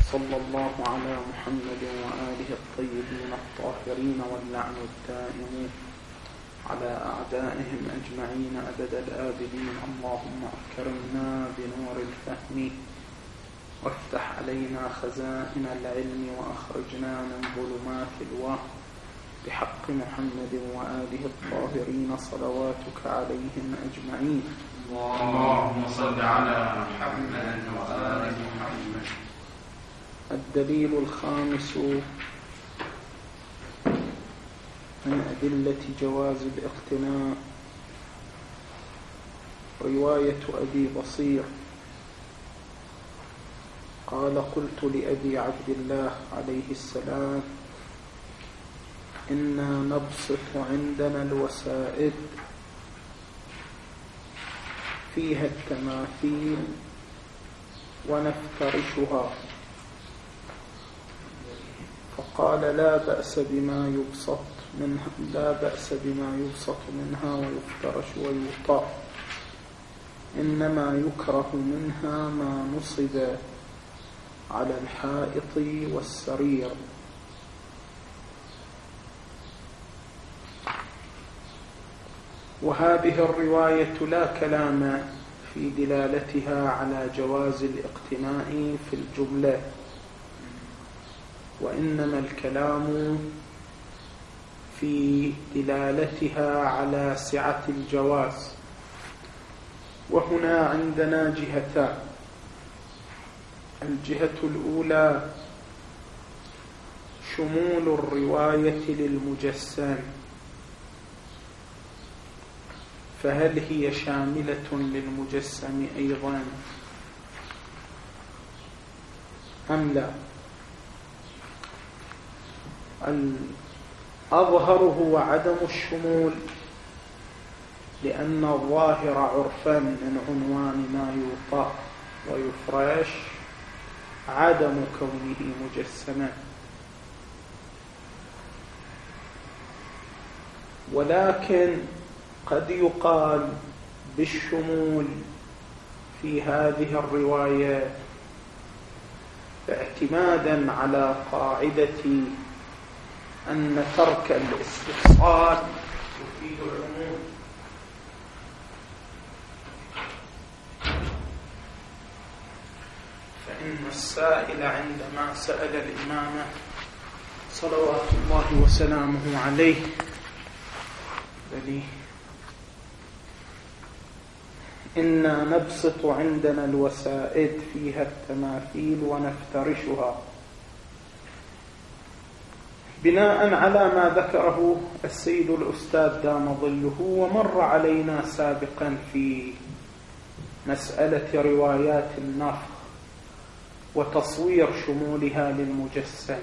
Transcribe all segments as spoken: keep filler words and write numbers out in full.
صلى الله على محمد وآله الطيبين الطاهرين واللعن الدائم على أعدائهم أجمعين أبد الآبدين. اللهم أكرمنا بنور الفهم وافتح علينا خزائن العلم وأخرجنا من ظلمات الوهم بحق محمد وآله الطاهرين صلواتك عليهم أجمعين. اللهم صل على محمد وآل محمد. الدليل الخامس من أدلة جواز الاقتناء رواية أبي بصير قال: قلت لأبي عبد الله عليه السلام: إنا نبسط عندنا الوسائد فيها التماثيل ونفترشها، فقال: لا بأس بما يبسط منها لا بأس بما يبسط منها ويفترش ويوطأ، إنما يكره منها ما نصب على الحائط والسرير. وهذه الرواية لا كلام في دلالتها على جواز الاقتناء في الجملة، وإنما الكلام في دلالتها على سعة الجواز. وهنا عندنا جهتان: الجهة الأولى شمول الرواية للمجسم، فهل هي شاملة للمجسم أيضا أم لا؟ الأظهر هو عدم الشمول، لأن الظاهر عرفا من عنوان ما يوطأ ويفرش عدم كونه مجسما، ولكن قد يقال بالشمول في هذه الرواية اعتمادا على قاعدة أن ترك الاستفصال يفيد العموم. فإن السائل عندما سأل الإمام صلوات الله وسلامه عليه بلي إنا نبسط عندنا الوسائد فيها التماثيل ونفترشها، بناء على ما ذكره السيد الأستاذ دام ظله ومر علينا سابقا في مسألة روايات النفخ وتصوير شمولها للمجسم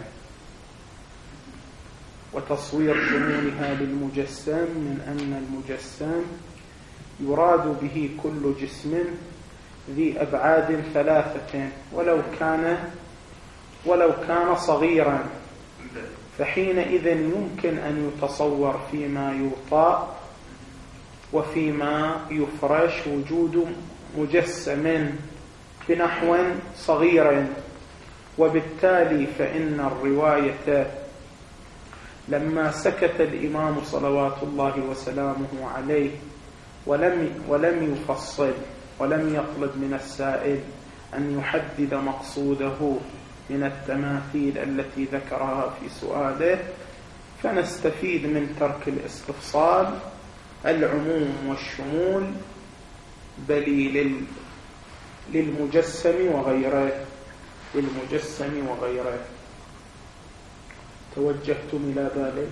وتصوير شمولها للمجسم من أن المجسم يراد به كل جسم ذي أبعاد ثلاثة ولو كان ولو كان صغيرا، فحينئذ يمكن أن يتصور فيما يوطأ وفيما يفرش وجود مجسم بنحو صغير. وبالتالي فإن الرواية لما سكت الإمام صلوات الله وسلامه عليه ولم ولم يفصل ولم يطلب من السائل أن يحدد مقصوده من التماثيل التي ذكرها في سؤاله، فنستفيد من ترك الاستفصال العموم والشمول بل للمجسم وغيره للمجسم وغيره. توجهتم إلى ذلك؟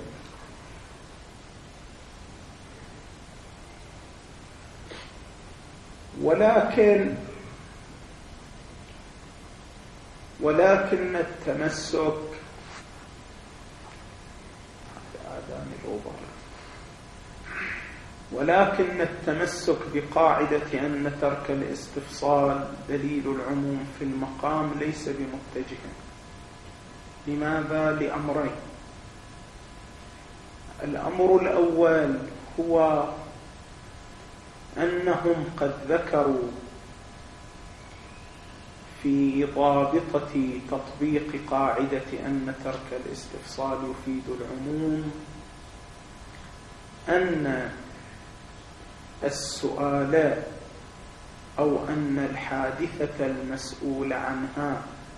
ولكن ولكن التمسك ولكن التمسك بقاعدة أن ترك الاستفصال دليل العموم في المقام ليس بمتجه. لماذا؟ لأمرين: الأمر الأول هو أنهم قد ذكروا في ضابطة تطبيق قاعدة أن ترك الاستفصال يفيد العموم أن السؤال أو أن الحادثة المسؤول عنها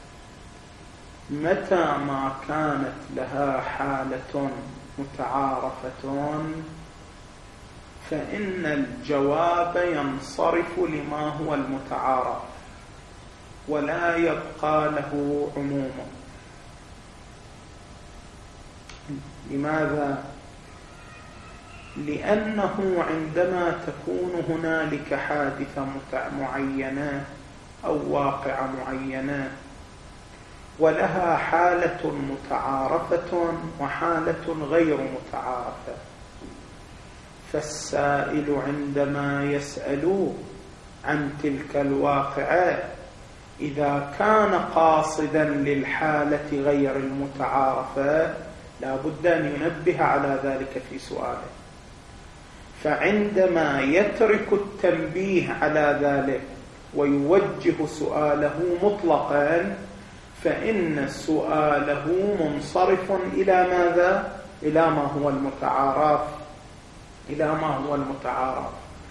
متى ما كانت لها حالة متعارفة فإن الجواب ينصرف لما هو المتعارف ولا يبقى له عموم. لماذا؟ لأنه عندما تكون هنالك حادثة معينة أو واقعة معينة ولها حالة متعارفة وحالة غير متعارفة، فالسائل عندما يسأل عن تلك الواقعة إذا كان قاصدا للحالة غير المتعارفة لا بد أن ينبه على ذلك في سؤاله، فعندما يترك التنبيه على ذلك ويوجه سؤاله مطلقا فإن سؤاله منصرف إلى ماذا؟ إلى ما هو المتعارف إلى ما هو المتعارف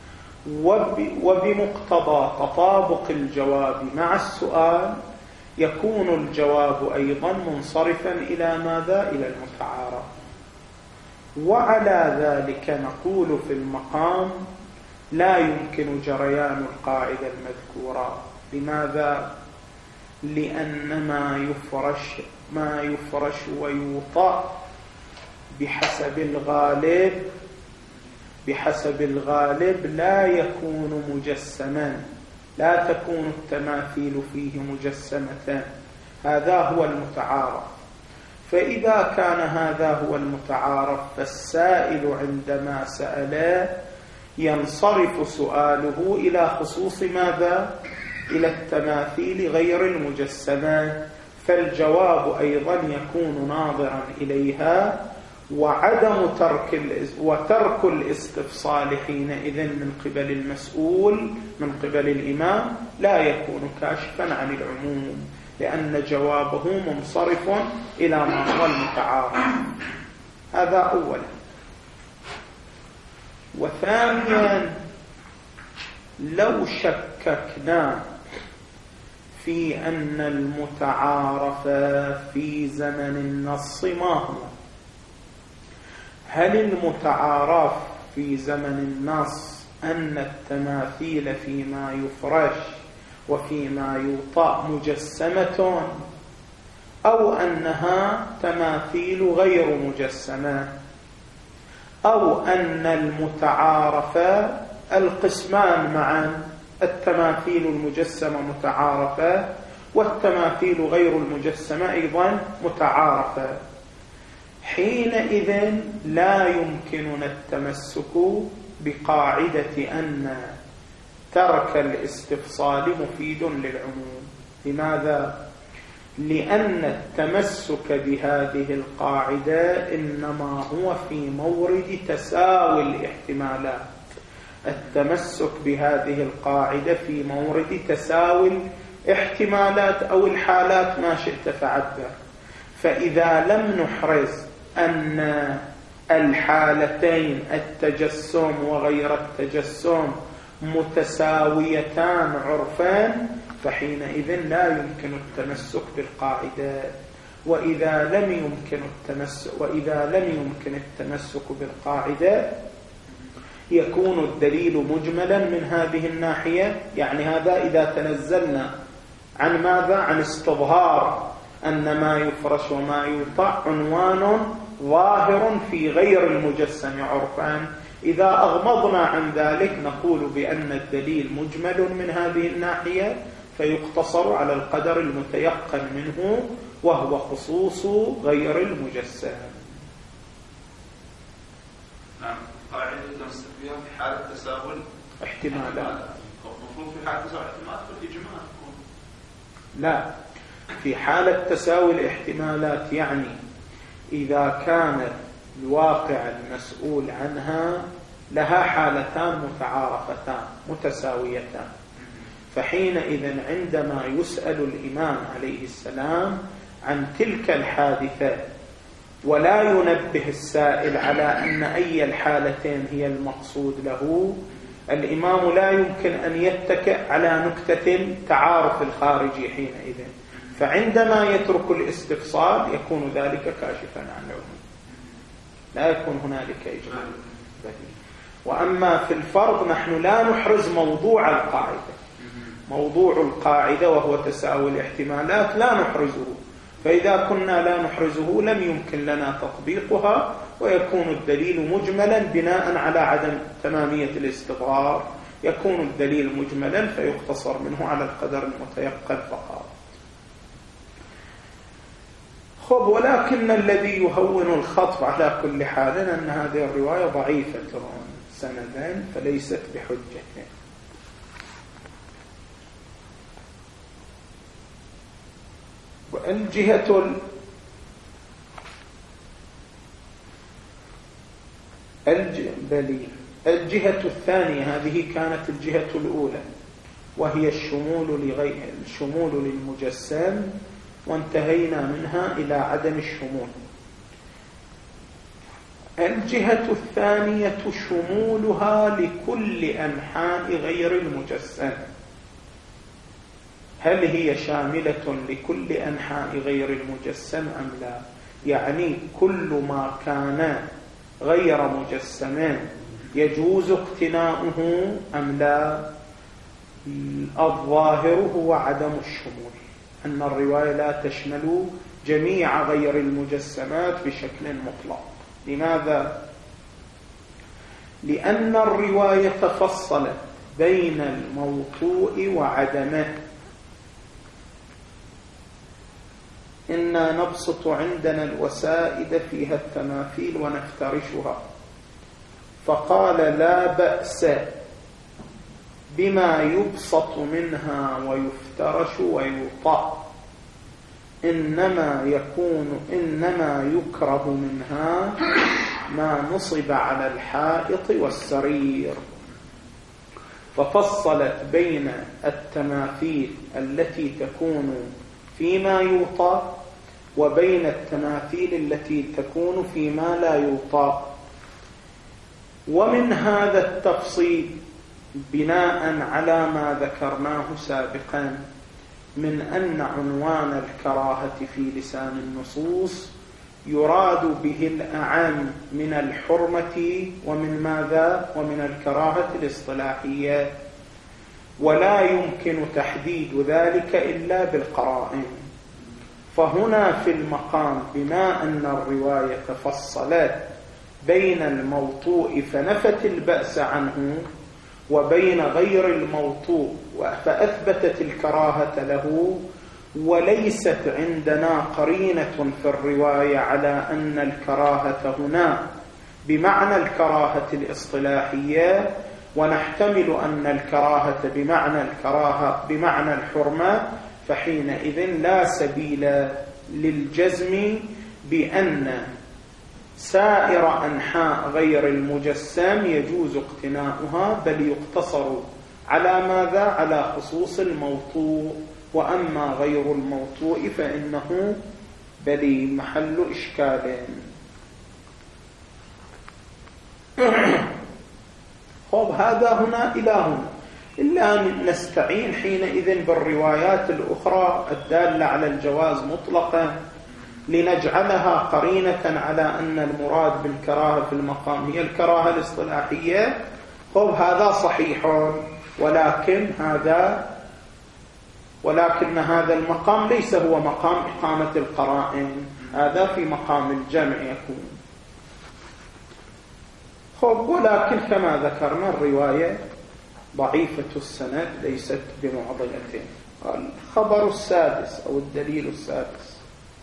وبمقتضى تطابق الجواب مع السؤال يكون الجواب أيضا منصرفا إلى ماذا؟ إلى المتعارف. وعلى ذلك نقول في المقام لا يمكن جريان القاعدة المذكورة. لماذا؟ لأن ما يفرش ما يفرش ويوطأ بحسب الغالب بحسب الغالب لا يكون مجسما، لا تكون التماثيل فيه مجسمة، هذا هو المتعارف. فإذا كان هذا هو المتعارف فالسائل عندما سأل ينصرف سؤاله إلى خصوص ماذا؟ إلى التماثيل غير المجسمة، فالجواب أيضا يكون ناظرا إليها، وعدم ترك وترك الاستفصال حينئذ من قبل المسؤول من قبل الإمام لا يكون كاشفا عن العموم، لأن جوابه منصرف إلى ما هو المتعارف. هذا أولا. وثانيا لو شككنا في أن المتعارف في زمن النص ما هو، هل المتعارف في زمن النص أن التماثيل فيما يفرش وفيما يوطأ مجسمة أو أنها تماثيل غير مجسمة، أو أن المتعارف القسمان معا، التماثيل المجسمة متعارفة والتماثيل غير المجسمة أيضا متعارفة، حينئذ لا يمكننا التمسك بقاعدة أن ترك الاستفصال مفيد للعموم. لماذا؟ لأن التمسك بهذه القاعدة إنما هو في مورد تساوي الاحتمالات. التمسك بهذه القاعدة في مورد تساوي الاحتمالات أو الحالات ما شئت فعبر. فإذا لم نحرز أن الحالتين التجسم وغير التجسم متساويتان عرفان فحينئذ لا يمكن التمسك بالقاعدة. وإذا لم يمكن التمسك وإذا لم يمكن التمسك بالقاعدة يكون الدليل مجملا من هذه الناحية. يعني هذا إذا تنزلنا عن ماذا؟ عن استظهار أن ما يفرش وما يوطأ عنوان ظاهر في غير المجسم عرفان. إذا أغمضنا عن ذلك نقول بأن الدليل مجمل من هذه الناحية فيقتصر على القدر المتيقن منه وهو خصوص غير المجسم. نعم. قاعدة تمسك بها في حالة تساهل احتمالات. المفروض في حالة تساهل احتمالات بالإجماع تكون. لا، في حالة تساوي الاحتمالات يعني إذا كانت الواقع المسؤول عنها لها حالتان متعارفتان متساويتان، فحينئذ عندما يسأل الإمام عليه السلام عن تلك الحادثة ولا ينبه السائل على أن أي الحالتين هي المقصود له، الإمام لا يمكن أن يتكئ على نكتة تعارف الخارجي حينئذ، فعندما يترك الاستفصال يكون ذلك كاشفا عن العموم، لا يكون هنالك إجمال بديل. وأما في الفرض نحن لا نحرز موضوع القاعدة، موضوع القاعدة وهو تساوي الاحتمالات لا نحرزه، فإذا كنا لا نحرزه لم يمكن لنا تطبيقها، ويكون الدليل مجملا بناء على عدم تمامية الاستظهار، يكون الدليل مجملا فيختصر منه على القدر المتيقن فقط. خب ولكن الذي يهون الخطب على كل حال أن هذه الرواية ضعيفة سندان فليست بحجة. والجهة الجبلي الجهة الثانية، هذه كانت الجهة الأولى وهي الشمول لغير الشمول للمجسم، وانتهينا منها إلى عدم الشمول. الجهة الثانية شمولها لكل أنحاء غير المجسم. هل هي شاملة لكل أنحاء غير المجسم أم لا؟ يعني كل ما كان غير مجسم يجوز اقتناؤه أم لا؟ الظاهر هو عدم الشمول، أن الرواية لا تشمل جميع غير المجسمات بشكل مطلق. لماذا؟ لأن الرواية فصلت بين الموطوء وعدمه. إنا نبسط عندنا الوسائد فيها التماثيل ونفترشها، فقال لا بأس بما يبسط منها ويفترش ويوطأ، إنما يكون إنما يكره منها ما نصب على الحائط والسرير. ففصلت بين التماثيل التي تكون فيما يوطأ وبين التماثيل التي تكون فيما لا يوطأ. ومن هذا التفصيل بناء على ما ذكرناه سابقا من أن عنوان الكراهة في لسان النصوص يراد به الأعم من الحرمة ومن ماذا؟ ومن الكراهة الاصطلاحية، ولا يمكن تحديد ذلك إلا بالقرائن. فهنا في المقام بما أن الرواية فصلت بين الموطوء فنفت البأس عنه وبين غير الموطوء فأثبتت الكراهة له، وليست عندنا قرينة في الرواية على أن الكراهة هنا بمعنى الكراهة الاصطلاحية، ونحتمل أن الكراهة بمعنى الكراهة بمعنى الحرمة، فحينئذ لا سبيل للجزم بأن سائر أنحاء غير المجسم يجوز اقتناؤها، بل يقتصر على ماذا؟ على خصوص الموطوء، وأما غير الموطوء فإنه بلي محل إشكال. خب هذا هنا إلى هنا، إلا أن نستعين حينئذ بالروايات الأخرى الدالة على الجواز مطلقا لنجعلها قرينة على أن المراد بالكراهة في المقام هي الكراهة الاصطلاحية. خب هذا صحيح، ولكن هذا ولكن هذا المقام ليس هو مقام إقامة القرائن، هذا في مقام الجمع يكون. خب ولكن كما ذكرنا الرواية ضعيفة السند ليست بمعضلة. الخبر السادس أو الدليل السادس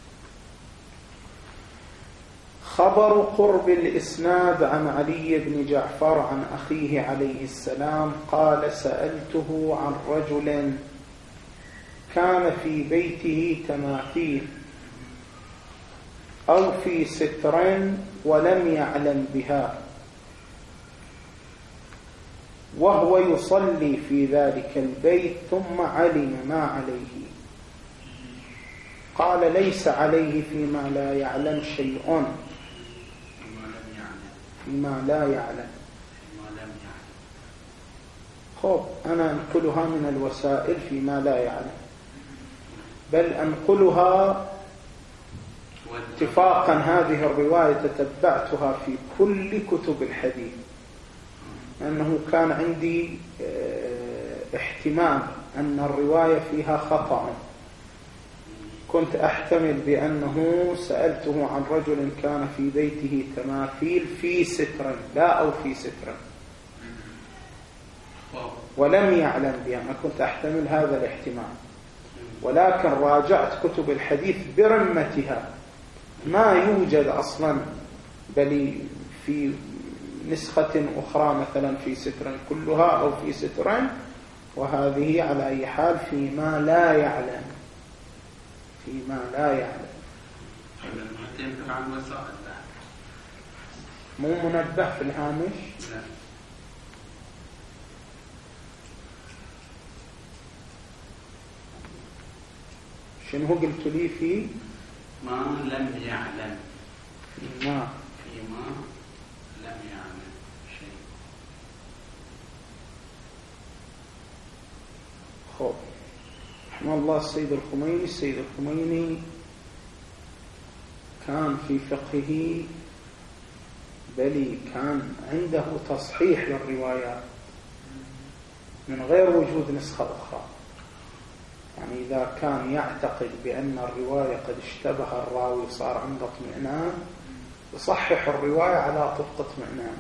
خبر قرب الإسناد عن علي بن جعفر عن أخيه عليه السلام قال سألته عن رجل كان في بيته تماثيل أو في ستر ولم يعلم بها، وهو يصلي في ذلك البيت ثم علم ما عليه. قال ليس عليه فيما لا يعلم شيء. فيما لا يعلم. خب أنا أنقلها من الوسائل فيما لا يعلم، بل أنقلها اتفاقا. هذه الرواية تتبعتها في كل كتب الحديث، أنه كان عندي احتمال أن الرواية فيها خطأ. كنت أحتمل بأنه سألته عن رجل كان في بيته تماثيل في ستر، لا أو في ستر، ولم يعلم بها. أنا كنت أحتمل هذا الاحتمال، ولكن راجعت كتب الحديث برمتها، ما يوجد أصلا، بل في نسخة أخرى مثلا في ستر كلها أو في سترين، وهذه على أي حال فيما لا يعلم. فيما لا يعلم مو منبه في الهامش. شنو قلت لي في ما لم يعلم؟ ما فيما لم يعلم شيء. خب رحمه الله السيد الخميني. السيد الخميني كان في فقهه بل كان عنده تصحيح للروايات من غير وجود نسخة أخرى. يعني إذا كان يعتقد بأن الرواية قد اشتبه الراوي صار عنده اطمئنان، يصحح الرواية على طبق اطمئنان.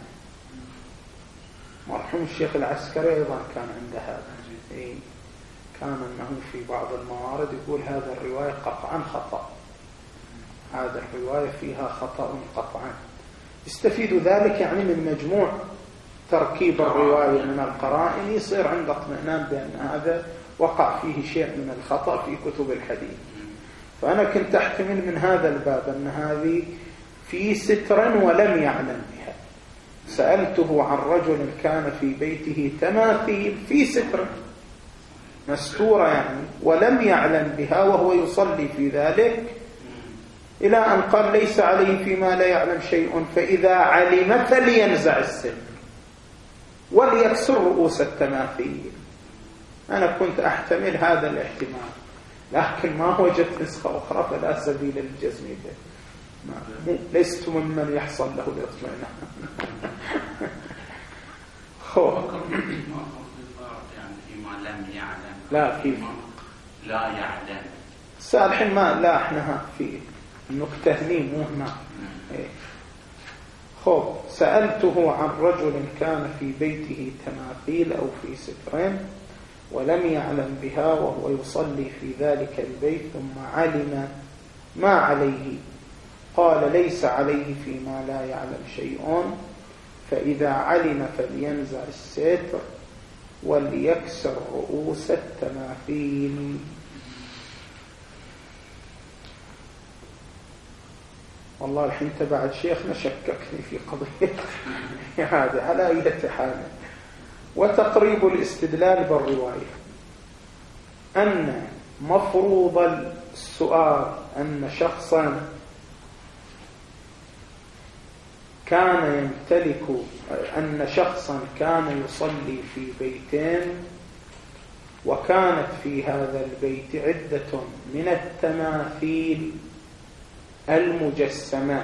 مرحوم الشيخ العسكري أيضا كان عنده هذا. إيه؟ كان أنه في بعض الموارد يقول هذا الرواية قطعا خطأ، هذا الرواية فيها خطأ قطعا. يستفيد ذلك يعني من مجموع تركيب الرواية من القرائن، يصير عنده اطمئنان بأن هذا وقع فيه شيء من الخطأ في كتب الحديث. فأنا كنت أحتمل من هذا الباب أن هذه في ستر ولم يعلم بها. سألته عن رجل كان في بيته تماثيل في ستر مستورة يعني ولم يعلم بها وهو يصلي في ذلك، إلى أن قال ليس عليه فيما لا يعلم شيء، فإذا علم فلينزع الستر وليكسر رؤوس التماثيل. أنا كنت أحتمل هذا الاحتمال، لكن ما وجدت نسخة أخرى فلا سبيل للجزم به. لست ممن يحصل له الاطمئنان. لا كيف لا يعلم سالحين ما لا احنا في النكتة هني مو هنا. خب سألته عن رجل كان في بيته تماثيل أو في سترين ولم يعلم بها وهو يصلي في ذلك البيت ثم علم ما عليه. قال ليس عليه فيما لا يعلم شيء، فإذا علم فلينزع الستر وليكسر رؤوس التماثيل. والله الحين تبعد شيخنا شككني في قضية هذا على أي حال. وتقريب الاستدلال بالرواية أن مفروض السؤال أن شخصا كان يمتلك أن شخصا كان يصلي في بيتين وكانت في هذا البيت عدة من التماثيل المجسمة.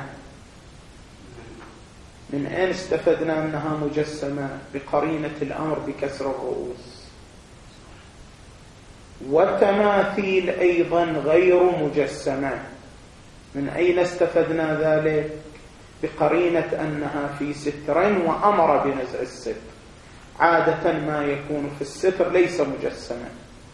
من أين استفدنا أنها مجسمة؟ بقرينة الأمر بكسر الرؤوس. وتماثيل أيضا غير مجسمة، من أين استفدنا ذلك؟ بقرينة أنها في سترين وأمر بنزع الستر. عادة ما يكون في الستر ليس مجسما،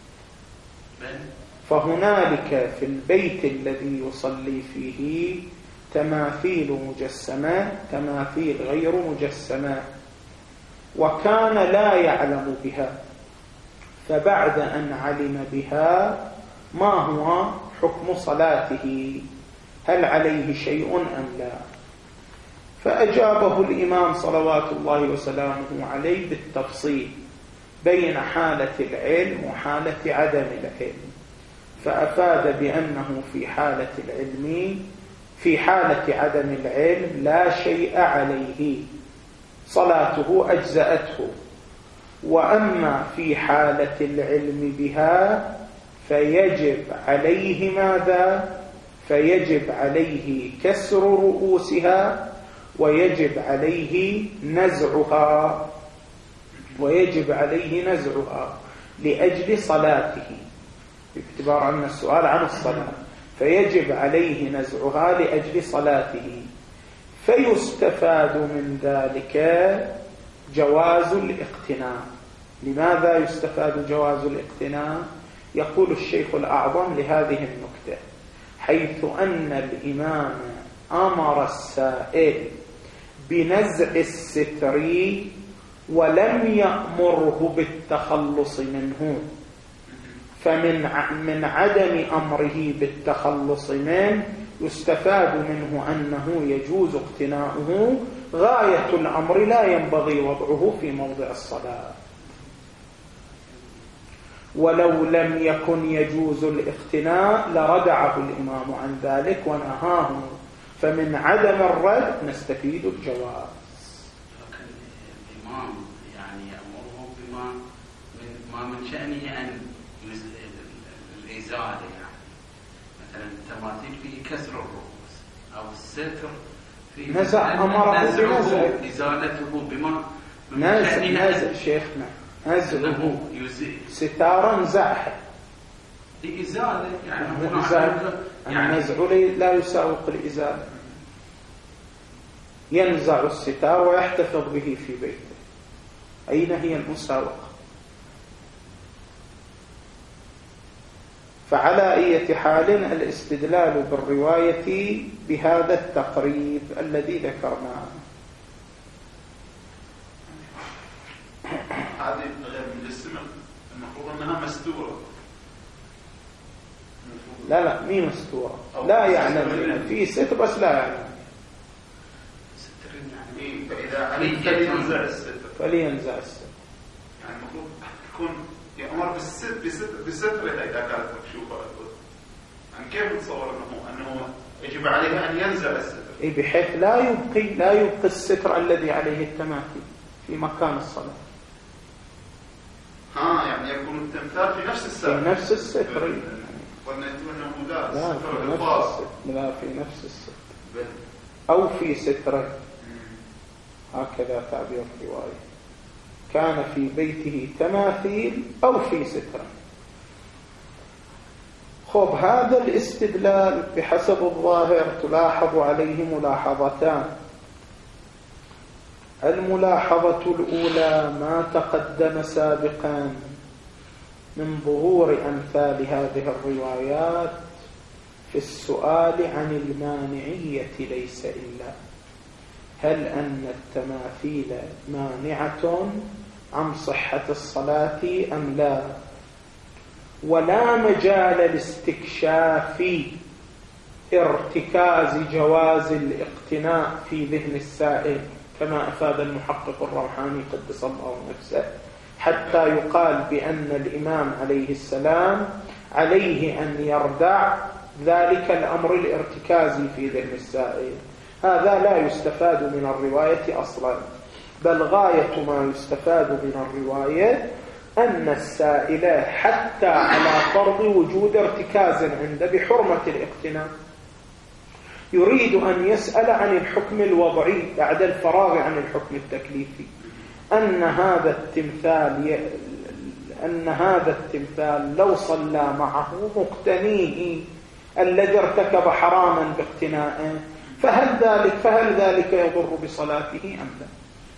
فهنالك في البيت الذي يصلي فيه تماثيل مجسمة تماثيل غير مجسمة، وكان لا يعلم بها. فبعد أن علم بها ما هو حكم صلاته؟ هل عليه شيء أم لا؟ فأجابه الإمام صلوات الله وسلامه عليه بالتفصيل بين حالة العلم وحالة عدم العلم، فأفاد بأنه في حالة العلم في حالة عدم العلم لا شيء عليه، صلاته أجزأته، وأما في حالة العلم بها فيجب عليه ماذا؟ فيجب عليه كسر رؤوسها، ويجب عليه نزعها ويجب عليه نزعها لأجل صلاته، باعتبار أن السؤال عن الصلاة، فيجب عليه نزعها لأجل صلاته. فيستفاد من ذلك جواز الاقتناء. لماذا يستفاد جواز الاقتناء؟ يقول الشيخ الأعظم لهذه النكتة: حيث أن الإمام أمر السائل بنزع الستر ولم يأمره بالتخلص منه، فمن من عدم أمره بالتخلص منه يستفاد منه أنه يجوز اقتناؤه. غاية الأمر لا ينبغي وضعه في موضع الصلاة، ولو لم يكن يجوز الاقتناء لردعه الإمام عن ذلك ونهاه، فمن عدم الرد نستفيد الجواز. لكن الإمام يعني يأمره بما من ما من شأنه أن الإزالة، يعني مثلا التماثيل فيه كسر الرؤوس أو الستر فيه نزع، أمره بنزع إزالته بما نزع نزع شيخنا نزعه ستارا نزعها لإزالة، يعني يعني النزع لا يساوق الإزالة. ينزع الستار ويحتفظ به في بيته، أين هي المساوقة؟ فعلى أي حال الاستدلال بالرواية بهذا التقريب الذي ذكرناه. هذه غير من السمع، المفروض أنها مستورة. لا لا مي مستورة، لا يعلم في ستر بس لا يعلم. ستر يعني فإذا علم فلينزع الستر فلينزع الستر، يعني المفروض يكون يأمر بالستر بسترها إذا كانت مكشوفة. يعني كيف نتصور أنه أنه يجب عليه أن ينزع الستر؟ إيه، بحيث لا يبقي لا يبقي الستر الذي عليه التماثيل في مكان الصلاة. ها يعني يكون التمثال في نفس الستر، في نفس الستر، وأنه أنه لا لا ستر في نفس الخاص، الستر، لا في نفس الستر أو في ستر، هكذا تعبير الرواية. كان في بيته تماثيل أو في ستر. خب، هذا الاستدلال بحسب الظاهر تلاحظ عليه ملاحظتان. الملاحظة الأولى ما تقدم سابقا من ظهور أمثال هذه الروايات في السؤال عن المانعية ليس إلا، هل أن التماثيل مانعة عن صحة الصلاة أم لا؟ ولا مجال لاستكشاف ارتكاز جواز الاقتناء في ذهن السائل كما أفاد المحقق الروحاني قدس الله نفسه، حتى يقال بأن الإمام عليه السلام عليه أن يردع ذلك الأمر الارتكازي في ذهن السائل. هذا لا يستفاد من الرواية أصلا، بل غاية ما يستفاد من الرواية أن السائل حتى على فرض وجود ارتكاز عنده بحرمة الاقتناء يريد أن يسأل عن الحكم الوضعي بعد الفراغ عن الحكم التكليفي، أن هذا التمثال أن هذا التمثال لو صلى معه مقتنيه الذي ارتكب حراما باقتنائه، فهل ذلك فهل ذلك يضر بصلاته أم لا؟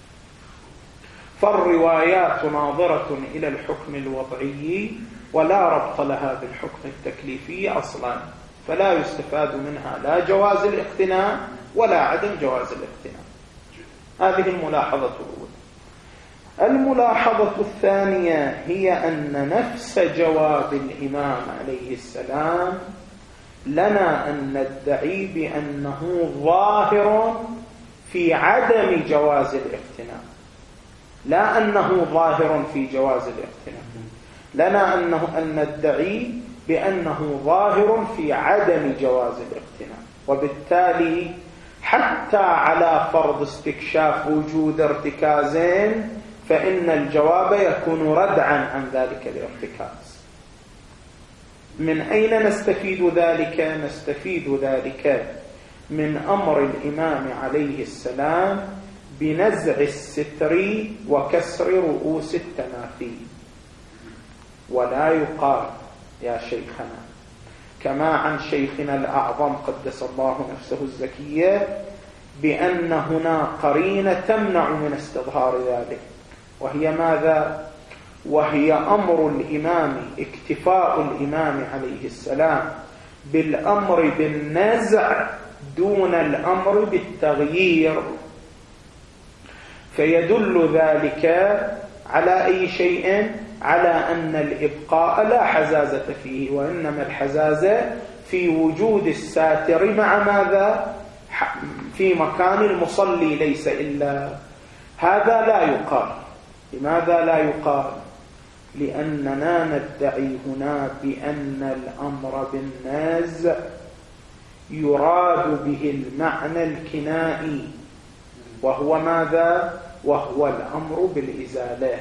فالروايات ناظرة إلى الحكم الوضعي ولا ربط لها بالحكم التكليفي أصلا، فلا يستفاد منها لا جواز الاقتناء ولا عدم جواز الاقتناء. هذه الملاحظة الأولى. الملاحظة الثانية هي أن نفس جواب الإمام عليه السلام لنا أن ندعي بأنه ظاهر في عدم جواز الاقتناء، لا أنه ظاهر في جواز الاقتناء. لنا أنه أن ندعي بأنه ظاهر في عدم جواز الاقتناء، وبالتالي حتى على فرض استكشاف وجود ارتكازين فإن الجواب يكون ردعا عن ذلك الارتكاز. من أين نستفيد ذلك؟ نستفيد ذلك من أمر الإمام عليه السلام بنزع الستر وكسر رؤوس التماثيل. ولا يقال يا شيخنا كما عن شيخنا الأعظم قدس الله نفسه الزكية بأن هنا قرينة تمنع من استظهار ذلك، وهي ماذا؟ وهي أمر الإمام، اكتفاء الإمام عليه السلام بالأمر بالنزع دون الأمر بالتغيير. فيدل ذلك على أي شيء؟ على أن الإبقاء لا حزازة فيه، وإنما الحزازة في وجود الساتر مع ماذا؟ في مكان المصلي ليس إلا. هذا لا يقال. لماذا لا يقال؟ لأننا ندعي هنا بأن الأمر بالنزع يراد به المعنى الكنائي، وهو ماذا؟ وهو الأمر بالإزالة.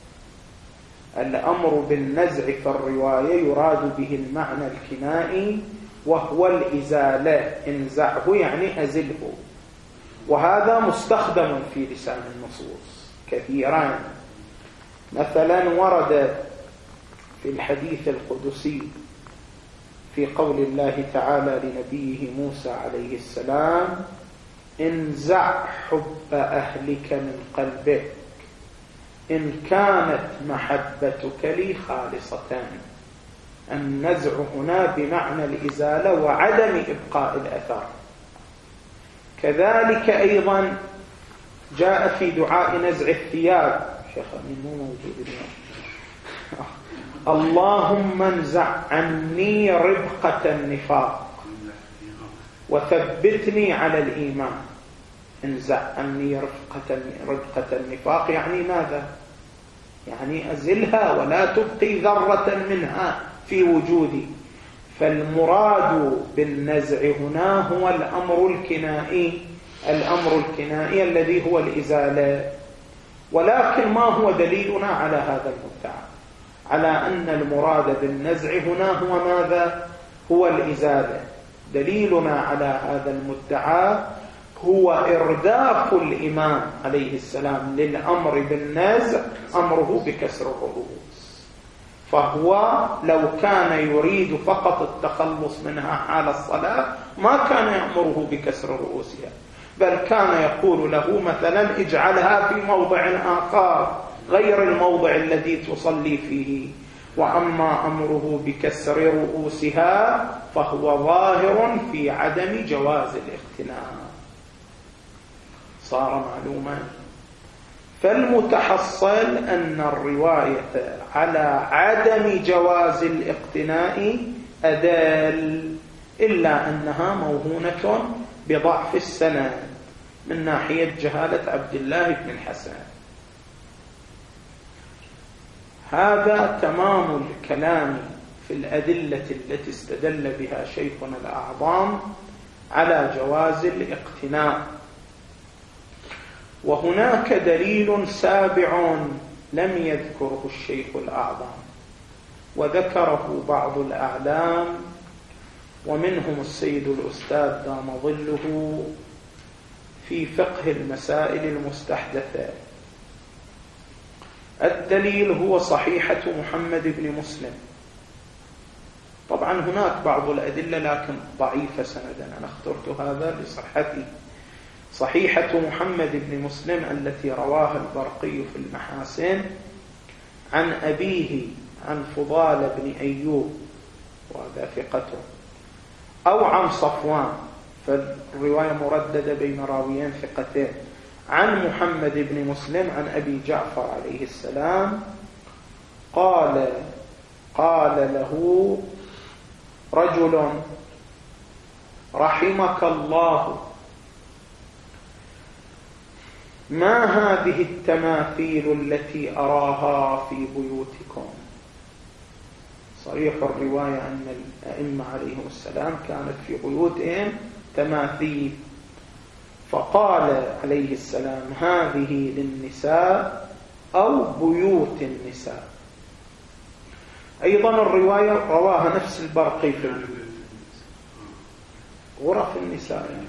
الأمر بالنزع في الرواية يراد به المعنى الكنائي وهو الإزالة، انزعه يعني أزله، وهذا مستخدم في لسان النصوص كثيرا. مثلا ورد في الحديث القدسي في قول الله تعالى لنبيه موسى عليه السلام: انزع حب أهلك من قلبك إن كانت محبتك لي خالصة. النزع هنا بمعنى الإزالة وعدم إبقاء الأثر. كذلك أيضا جاء في دعاء نزع الثياب، شيخ أمين مو موجود اليوم، اللهم انزع عني ربقة النفاق وثبتني على الإيمان. انزع عني ربقة ربقة النفاق يعني ماذا؟ يعني أزلها ولا تبقي ذرة منها في وجودي. فالمراد بالنزع هنا هو الأمر الكنائي، الأمر الكنائي الذي هو الإزالة. ولكن ما هو دليلنا على هذا المدعى؟ على أن المراد بالنزع هنا هو ماذا؟ هو الإزالة. دليلنا على هذا المدعى هو إرداف الإمام عليه السلام للأمر بالنزع أمره بكسر الرؤوس. فهو لو كان يريد فقط التخلص منها حال الصلاة ما كان يأمره بكسر رؤوسها، بل كان يقول له مثلا اجعلها في موضع آخر غير الموضع الذي تصلي فيه. وأما أمره بكسر رؤوسها فهو ظاهر في عدم جواز الاقتناء. صار معلوما. فالمتحصل أن الرواية على عدم جواز الاقتناء أدل، إلا أنها موهونة بضعف السند من ناحية جهالة عبد الله بن الحسن. هذا تمام الكلام في الأدلة التي استدل بها شيخنا الأعظم على جواز الاقتناء. وهناك دليل سابع لم يذكره الشيخ الأعظم وذكره بعض الأعلام ومنهم السيد الأستاذ دام ظله في فقه المسائل المستحدثة. الدليل هو صحيحة محمد بن مسلم. طبعا هناك بعض الأدلة لكن ضعيفة سندا، أنا اخترت هذا لصحته. صحيحة محمد بن مسلم التي رواها البرقي في المحاسن عن أبيه عن فضال بن أيوب وهذا ثقته، أو عن صفوان، فالرواية مرددة بين راويين ثقتين، عن محمد بن مسلم عن أبي جعفر عليه السلام قال قال له رجل: رحمك الله، ما هذه التماثيل التي أراها في بيوتكم؟ صريح الرواية أن الأئمة عليهم السلام كانت في بيوتهم تماثيل، فقال عليه السلام هذه للنساء أو بيوت النساء. أيضا الرواية رواها نفس البرقي في غرف النساء، يعني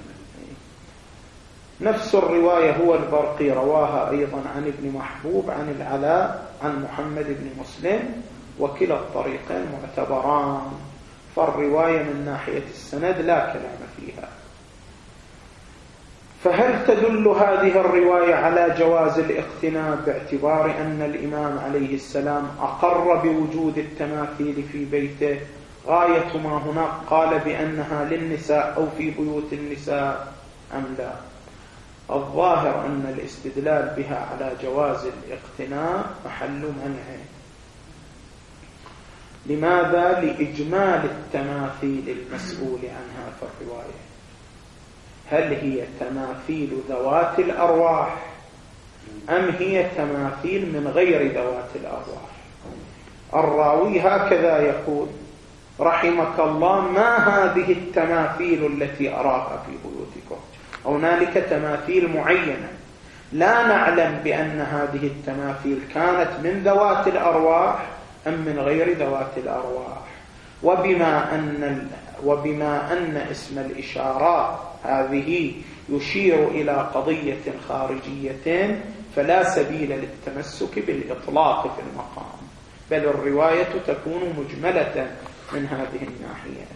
نفس الرواية هو البرقي رواها أيضا عن ابن محبوب عن العلاء عن محمد بن مسلم، وكلا الطريقين معتبران، فالرواية من ناحية السند لا كلام فيها. فهل تدل هذه الرواية على جواز الاقتناء باعتبار أن الإمام عليه السلام أقر بوجود التماثيل في بيته؟ غاية ما هناك قال بأنها للنساء أو في بيوت النساء أم لا؟ الظاهر أن الاستدلال بها على جواز الاقتناء محل منع. لماذا؟ لإجمال التماثيل المسؤول عنها في الرواية. هل هي تماثيل ذوات الأرواح أم هي تماثيل من غير ذوات الأرواح؟ الراوي هكذا يقول رحمك الله ما هذه التماثيل التي أراها في بيوتكم؟ هنالك تماثيل معينة لا نعلم بأن هذه التماثيل كانت من ذوات الأرواح أم من غير ذوات الأرواح. وبما أن, وبما أن اسم الإشارات هذه يشير إلى قضية خارجية فلا سبيل للتمسك بالإطلاق في المقام، بل الرواية تكون مجملة من هذه الناحية.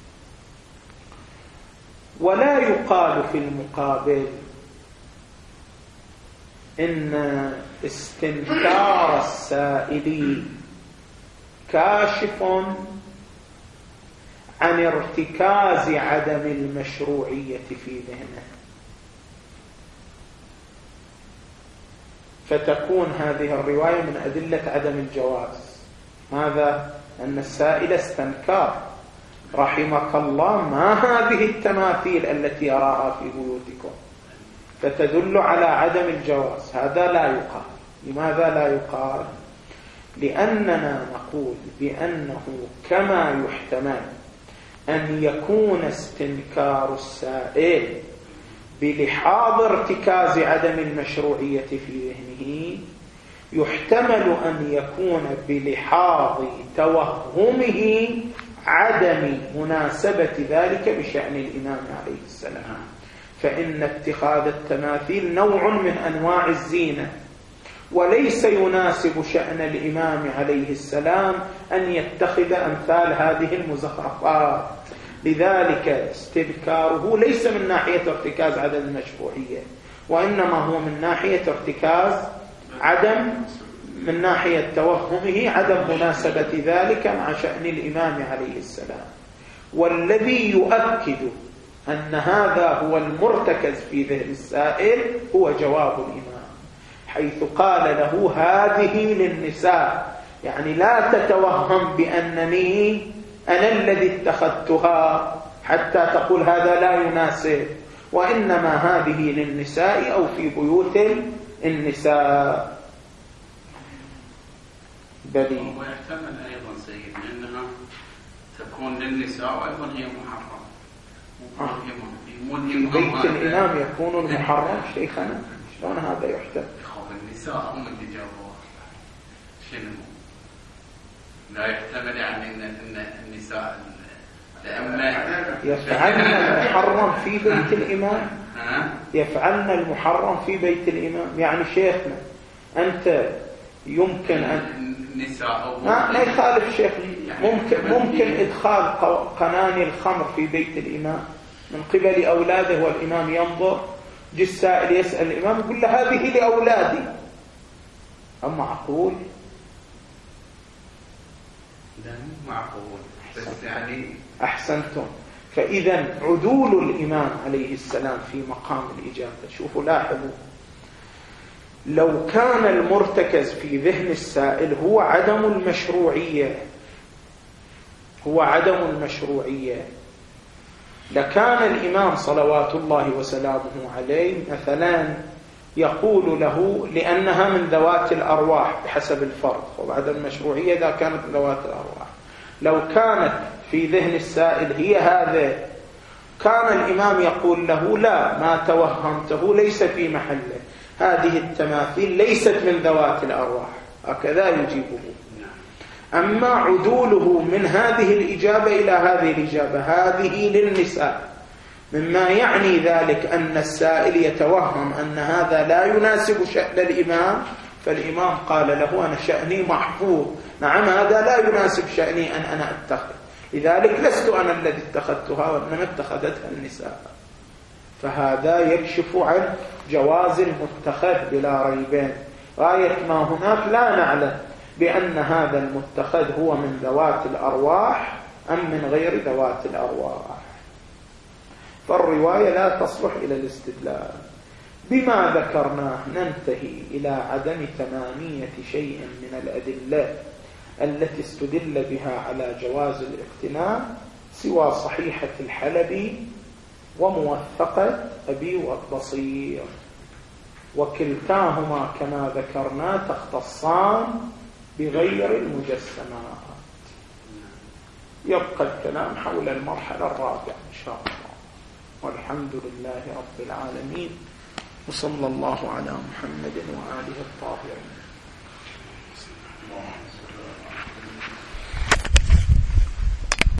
ولا يقال في المقابل إن استنكار السائل كاشف عن ارتكاز عدم المشروعية في ذهنه، فتكون هذه الرواية من أدلة عدم الجواز. ماذا؟ أن السائل استنكر رحمك الله ما هذه التماثيل التي أراها في بيوتكم، فتدل على عدم الجواز. هذا لا يقال. لماذا لا يقال؟ لأننا نقول بأنه كما يحتمل أن يكون استنكار السائل بلحاظ ارتكاز عدم المشروعية في ذهنه، يحتمل أن يكون بلحاظ توهمه عدم مناسبة ذلك بشأن الإمام عليه السلام، فإن اتخاذ التماثيل نوع من أنواع الزينة، وليس يناسب شأن الإمام عليه السلام أن يتخذ أمثال هذه المزخرفات. لذلك استذكاره ليس من ناحية ارتكاز عدم المشروعية، وإنما هو من ناحية ارتكاز عدم من ناحية توهمه عدم مناسبة ذلك مع شأن الإمام عليه السلام. والذي يؤكد أن هذا هو المرتكز في ذهن السائل هو جواب الإمام، حيث قال له هذه للنساء، يعني لا تتوهم بأنني أنا الذي اتخذتها حتى تقول هذا لا يناسب، وإنما هذه للنساء أو في بيوت النساء. بلي ويحتمل أيضا سيد أنها تكون للنساء وأيضا هي محرم. في بيت الإمام يكون المحرم شيخنا، شلون هذا يحتمل؟ النساء هم اللي جابوها. شنو لا يحتمل يعني ان النساء لأما يفعلن المحرم في بيت الإمام، يفعلن المحرم في بيت الإمام. يعني شيخنا أنت يمكن أن النساء ما لا يخالف شيخ، ممكن ممكن إدخال قناني الخمر في بيت الإمام من قبل أولاده والإمام ينظر، جي السائل يسأل الإمام يقول له هذه لأولادي. أم معقول؟ لا معقول، بس يعني أحسنتم. فإذا عدول الإمام عليه السلام في مقام الإجابة، شوفوا لاحظوا، لو كان المرتكز في ذهن السائل هو عدم المشروعية هو عدم المشروعية لكان الإمام صلوات الله وسلامه عليه مثلا يقول له لأنها من ذوات الأرواح بحسب الفرض، وبعد المشروعية إذا كانت ذوات الأرواح. لو كانت في ذهن السائل هي هذا، كان الإمام يقول له لا، ما توهمته ليس في محله، هذه التماثيل ليست من ذوات الأرواح، هكذا يجيبه. أما عدوله من هذه الإجابة إلى هذه الإجابة، هذه للنساء، مما يعني ذلك أن السائل يتوهم أن هذا لا يناسب شأن الإمام، فالإمام قال له أنا شأني محفوظ، نعم هذا لا يناسب شأني أن أنا أتخذ، لذلك لست أنا الذي اتخذتها وإنما اتخذتها النساء. فهذا يكشف عن جواز المتخذ بلا ريبين. غاية ما هناك لا نعلم بأن هذا المتخذ هو من ذوات الأرواح أم من غير ذوات الأرواح، فالرواية لا تصلح إلى الاستدلال. بما ذكرناه ننتهي إلى عدم تمامية شيء من الأدلة التي استدل بها على جواز الاغتنام سوى صحيحة الحلبي وموثقة أبي والبصير، وكلتاهما كما ذكرنا تختصان بغير المجسمات. يبقى الكلام حول المرحلة الرابعة إن شاء الله، والحمد لله رب العالمين، وصلى الله على محمد وآله الطاهرين.